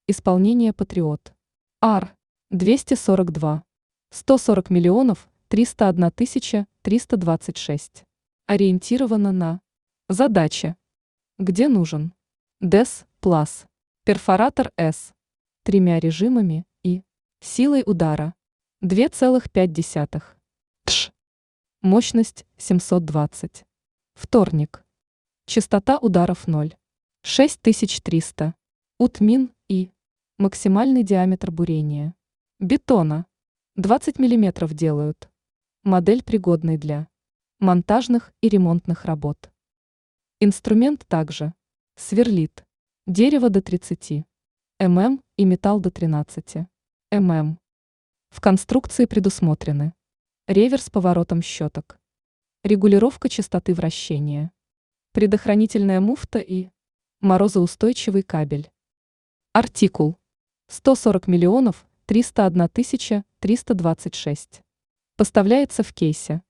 Исполнение Патриот. Ар. 242. 140 миллионов 301 тысяча 326. Ориентировано на задачи. Где нужен ДЭС Плас. Перфоратор С. Тремя режимами и силой удара 2,5. Тш. Мощность 720. Вторник. Частота ударов 0. 6300. Утмин и максимальный диаметр бурения бетона 20 мм делают. Модель пригодной для монтажных и ремонтных работ. Инструмент также сверлит дерево до 30 мм и металл до 13 мм. В конструкции предусмотрены реверс с поворотом щеток, регулировка частоты вращения, предохранительная муфта и морозоустойчивый кабель. Артикул 140 миллионов 301 тысяча 326. Поставляется в кейсе.